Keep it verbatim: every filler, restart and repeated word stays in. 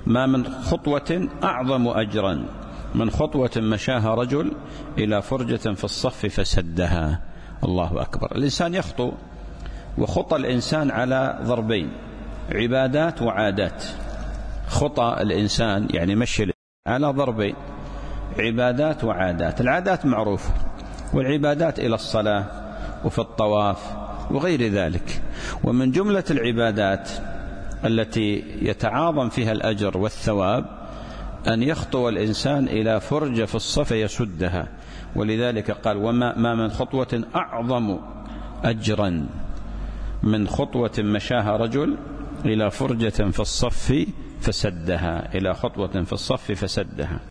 ما من خطوة أعظم أجرا من خطوة مشاها رجل إلى فرجة في الصف فسدها. الله أكبر. الإنسان يخطو، وخطى الإنسان على ضربين: عبادات وعادات. خطى الإنسان يعني مشي على ضربين: عبادات وعادات. العادات معروفة، والعبادات إلى الصلاة وفي الطواف وغير ذلك. ومن جملة العبادات التي يتعاظم فيها الأجر والثواب أن يخطو الإنسان إلى فرجة في الصف يسدها، ولذلك قال: وما ما من خطوة أعظم أجرا من خطوة مشاها رجل إلى فرجة في الصف فسدها، إلى خطوة في الصف فسدها.